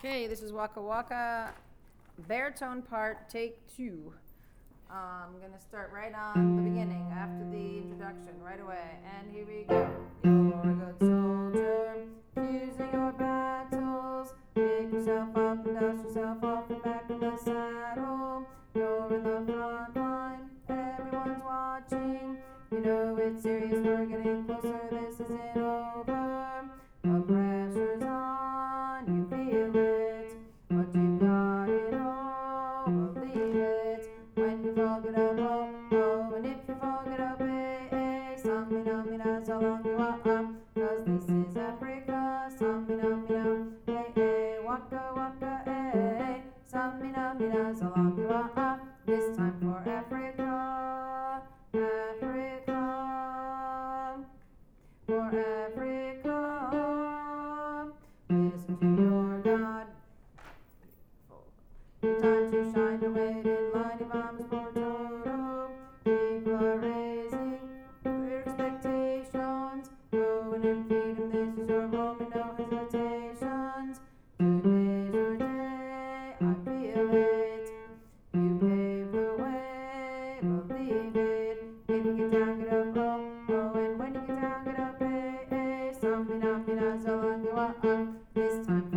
Okay, this is Waka Waka baritone part, take 2. I'm gonna start right on the beginning after the introduction, right away. And here we go. You're a good soldier, using your battles. Pick yourself up and dust yourself off and back in the saddle. You're in the front line, everyone's watching. You know it's serious, we're getting closer, this isn't over. The pressure's on, you feel it, but you got it all, believe it. When you fog it up, oh, oh, and if you fog it up, samina, mina, so long you are, cause this is Africa, samina, mina, waka, waka, samina, mina, so long you are, this time for Africa, Africa, for Africa. Listen to your God. Time to shine the way in light of arms for Toro. People are raising their expectations. Go in and feed them. This is your moment, no hesitations. Today's your day, I feel it. You pave the way, believe it. If you get down, get up, oh, oh, and when you get down, get up, samina, mina, so long you are, this time